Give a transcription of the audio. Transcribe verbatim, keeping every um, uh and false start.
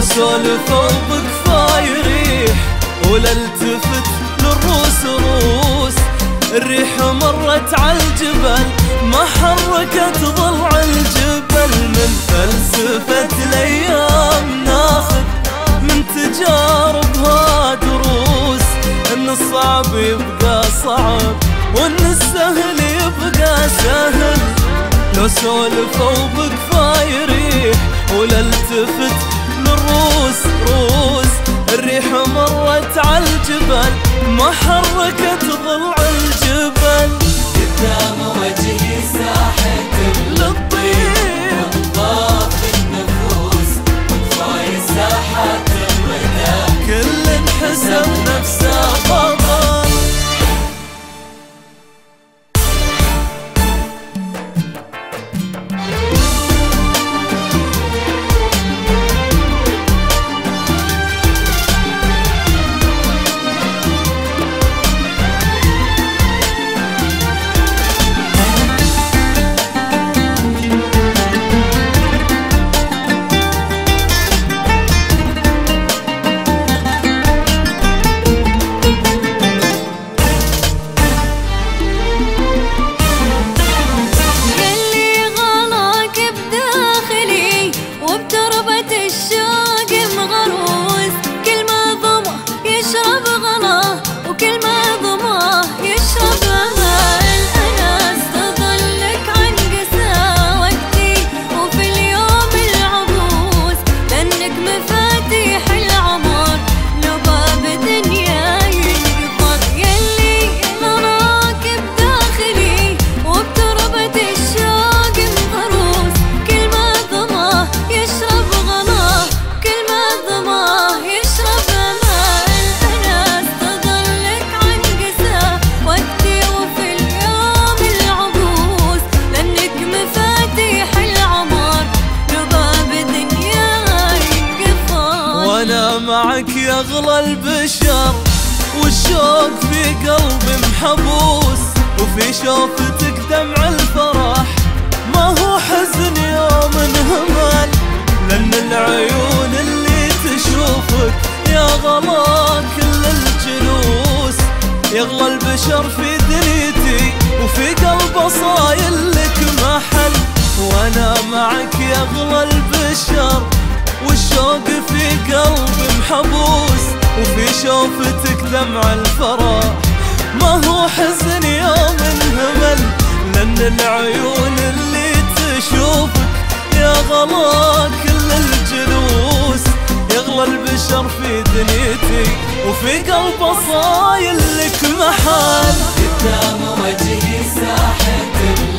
سولفوا بكفاي ريح ولا التفت للروس روس. الريح مرت عالجبل ما حركت ضلع الجبل. من فلسفة الأيام ناخذ من تجاربها دروس، إن الصعب يبقى صعب وإن السهل يبقى سهل. لو سولفوا بكفاي ريح ولا التفت للروس روس. الريح مرت عالجبل ما حركت ضلع الجبل. قدام وجهي ساحة للطيب وانضاف النفوس وكفاية ساحات الردى كل حسب نفسه بطل. أنا معك يا أغلى البشر والشوق في قلبي محبوس، وفي شوفتك دمع الفرح ما هو حزن يوم انهمل. لأن العيون اللي تشوفك يا غلا كل الجلوس. يا أغلى البشر في دنيتي وفي قلبي صايل لك محل. وأنا معك يا أغلى البشر والشوق في قلبي محبوس، وفي شوفتك دمع الفرح ما هو حزن يوم انهمل. لأن العيون اللي تشوفك يا غلا كل الجلوس. يغلى البشر في دنيتي وفي قلبي صايل لك محل. قدام وجهي ساحة